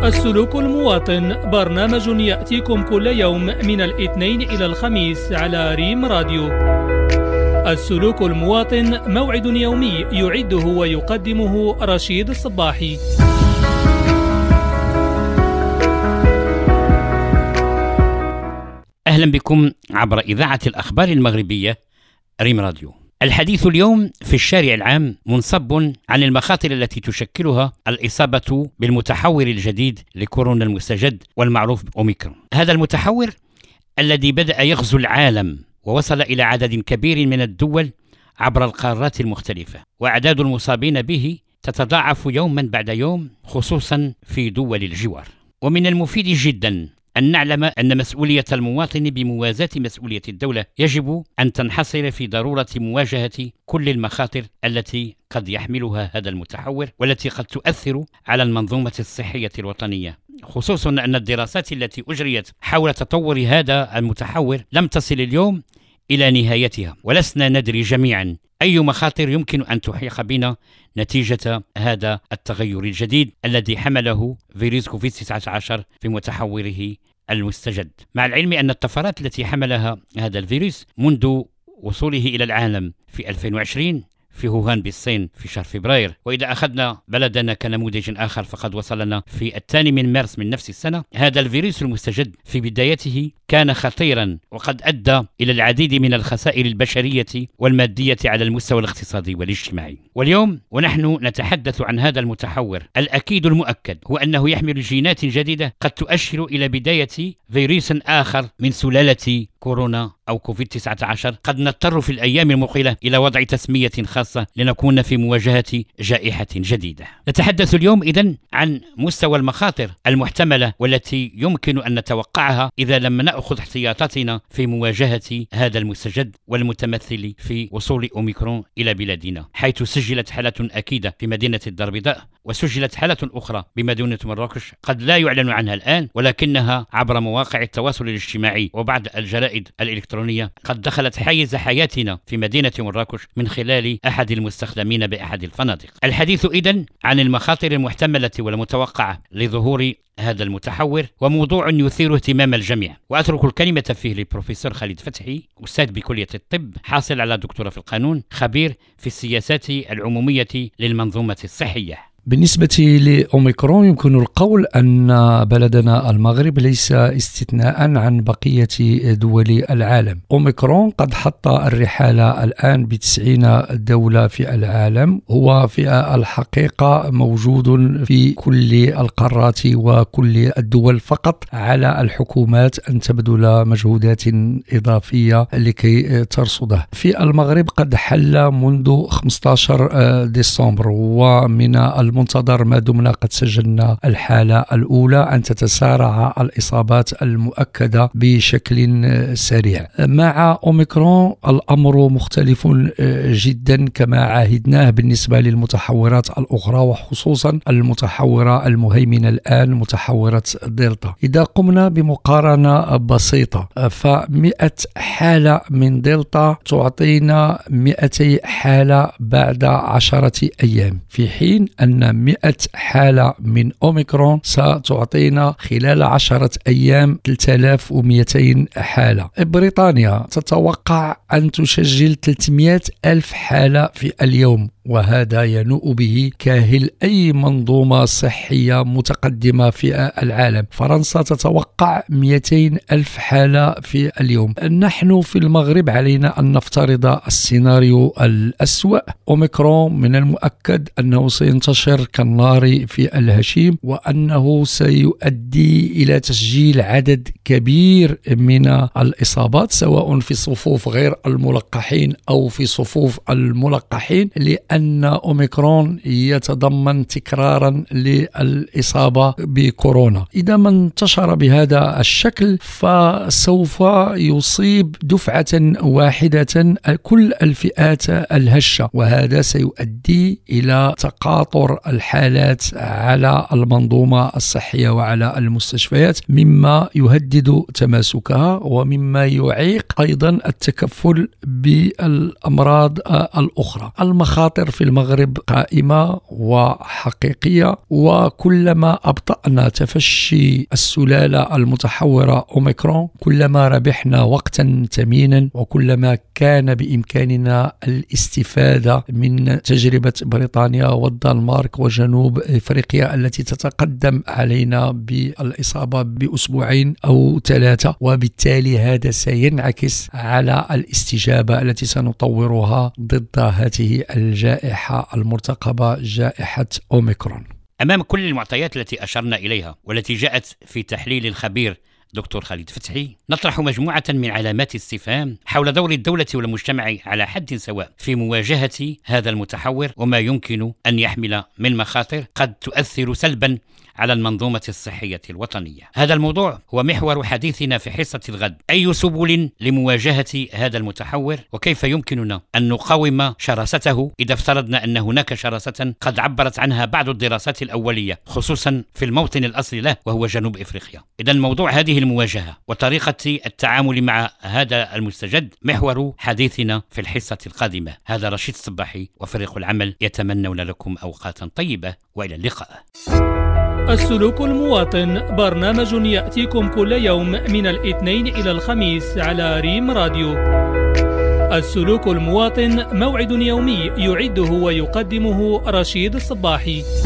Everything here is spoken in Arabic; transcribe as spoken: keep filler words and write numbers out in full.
السلوك المواطن برنامج يأتيكم كل يوم من الاثنين إلى الخميس على ريم راديو. السلوك المواطن موعد يومي يعده ويقدمه رشيد الصباحي. أهلا بكم عبر إذاعة الأخبار المغربية ريم راديو. الحديث اليوم في الشارع العام منصب عن المخاطر التي تشكلها الإصابة بالمتحور الجديد لكورونا المستجد والمعروف بأوميكرون. هذا المتحور الذي بدأ يغزو العالم ووصل إلى عدد كبير من الدول عبر القارات المختلفة، وأعداد المصابين به تتضاعف يوما بعد يوم خصوصا في دول الجوار. ومن المفيد جدا أن نعلم أن مسؤولية المواطن بموازاة مسؤولية الدولة يجب أن تنحصر في ضرورة مواجهة كل المخاطر التي قد يحملها هذا المتحور والتي قد تؤثر على المنظومة الصحية الوطنية، خصوصا أن الدراسات التي أجريت حول تطور هذا المتحور لم تصل اليوم إلى نهايتها، ولسنا ندري جميعا أي مخاطر يمكن أن تحيق بنا نتيجة هذا التغير الجديد الذي حمله فيروس كوفيد تسعة عشر في متحوره المستجد، مع العلم أن الطفرات التي حملها هذا الفيروس منذ وصوله إلى العالم في ألفين وعشرين في هوهان بالصين في شهر فبراير، وإذا أخذنا بلدنا كنموذج آخر فقد وصلنا في الثاني من مارس من نفس السنة. هذا الفيروس المستجد في بدايته كان خطيرا وقد أدى إلى العديد من الخسائر البشرية والمادية على المستوى الاقتصادي والاجتماعي. واليوم ونحن نتحدث عن هذا المتحور، الأكيد المؤكد هو أنه يحمل جينات جديدة قد تؤشر إلى بداية فيروس آخر من سلالة كورونا أو كوفيد تسعة عشر. قد نضطر في الأيام المقبلة إلى وضع تسمية خاصة لنكون في مواجهة جائحة جديدة. نتحدث اليوم إذن عن مستوى المخاطر المحتملة والتي يمكن أن نتوقعها إذا لم نأخذ احتياطاتنا في مواجهة هذا المستجد والمتمثل في وصول أوميكرون إلى بلادنا، حيث سجلت حالة أكيدة في مدينة الدار البيضاء، وسجلت حالة أخرى بمدينة مراكش قد لا يعلن عنها الآن، ولكنها عبر مواقع التواصل الاجتماعي وبعض الجرائد الإلكترونية قد دخلت حيز حياتنا في مدينة مراكش من خلال أحد المستخدمين بأحد الفنادق. الحديث إذن عن المخاطر المحتملة والمتوقعة لظهور هذا المتحور، وموضوع يثير اهتمام الجميع، وأترك الكلمة فيه للبروفيسور خالد فتحي، أستاذ بكلية الطب، حاصل على دكتوراه في القانون، خبير في السياسات العمومية للمنظومة الصحية. بالنسبة لأوميكرون يمكن القول أن بلدنا المغرب ليس استثناء عن بقية دول العالم. أوميكرون قد حط الرحال الآن بتسعين دولة في العالم، هو في الحقيقة موجود في كل القارات وكل الدول، فقط على الحكومات أن تبذل مجهودات إضافية لكي ترصده. في المغرب قد حل منذ خمسة عشر ديسمبر، ومن المنتظر ما دمنا قد سجلنا الحالة الأولى أن تتسارع الإصابات المؤكدة بشكل سريع. مع أوميكرون الأمر مختلف جدا كما عاهدناه بالنسبة للمتحورات الأخرى، وخصوصا المتحورة المهيمنة الآن متحورة دلتا. إذا قمنا بمقارنة بسيطة، فمئة حالة من دلتا تعطينا مئتي حالة بعد عشرة أيام، في حين أن مئة حالة من أوميكرون ستعطينا خلال عشرة أيام ثلاثة آلاف ومئتين حالة. بريطانيا تتوقع أن تسجل ثلاثمئة ألف حالة في اليوم، وهذا ينوء به كاهل أي منظومة صحية متقدمة في العالم. فرنسا تتوقع مئتين ألف حالة في اليوم. نحن في المغرب علينا أن نفترض السيناريو الأسوأ. أوميكرون من المؤكد أنه سينتشر كالنار في الهشيم، وأنه سيؤدي إلى تسجيل عدد كبير من الإصابات سواء في صفوف غير الملقحين أو في صفوف الملقحين، لأن أوميكرون يتضمن تكرارا للإصابة بكورونا. إذا ما انتشر بهذا الشكل فسوف يصيب دفعة واحدة كل الفئات الهشة، وهذا سيؤدي إلى تقاطر الحالات على المنظومة الصحية وعلى المستشفيات، مما يهدد تماسكها ومما يعيق أيضا التكفل بالأمراض الأخرى. المخاطر في المغرب قائمة وحقيقية، وكلما أبطأنا تفشي السلالة المتحورة أوميكرون كلما ربحنا وقتا ثمينا، وكلما كان بإمكاننا الاستفادة من تجربة بريطانيا والدنمارك وجنوب إفريقيا التي تتقدم علينا بالإصابة بأسبوعين أو ثلاثة، وبالتالي هذا سينعكس على الاستجابة التي سنطورها ضد هذه الجائحة المرتقبة، جائحة أوميكرون. أمام كل المعطيات التي أشرنا إليها والتي جاءت في تحليل الخبير دكتور خالد فتحي، نطرح مجموعة من علامات استفهام حول دور الدولة والمجتمع على حد سواء في مواجهة هذا المتحور وما يمكن أن يحمل من مخاطر قد تؤثر سلبا على المنظومة الصحية الوطنية. هذا الموضوع هو محور حديثنا في حصة الغد. أي سبل لمواجهة هذا المتحور، وكيف يمكننا أن نقاوم شراسته إذا افترضنا أن هناك شراسة قد عبرت عنها بعض الدراسات الأولية خصوصا في الموطن الأصلي له وهو جنوب إفريقيا. إذن موضوع هذه المواجهة وطريقة التعامل مع هذا المستجد محور حديثنا في الحصة القادمة. هذا رشيد الصباحي وفريق العمل يتمنون لكم أوقاتا طيبة، وإلى اللقاء. السلوك المواطن برنامج يأتيكم كل يوم من الاثنين إلى الخميس على ريم راديو. السلوك المواطن موعد يومي يعده ويقدمه رشيد الصباحي.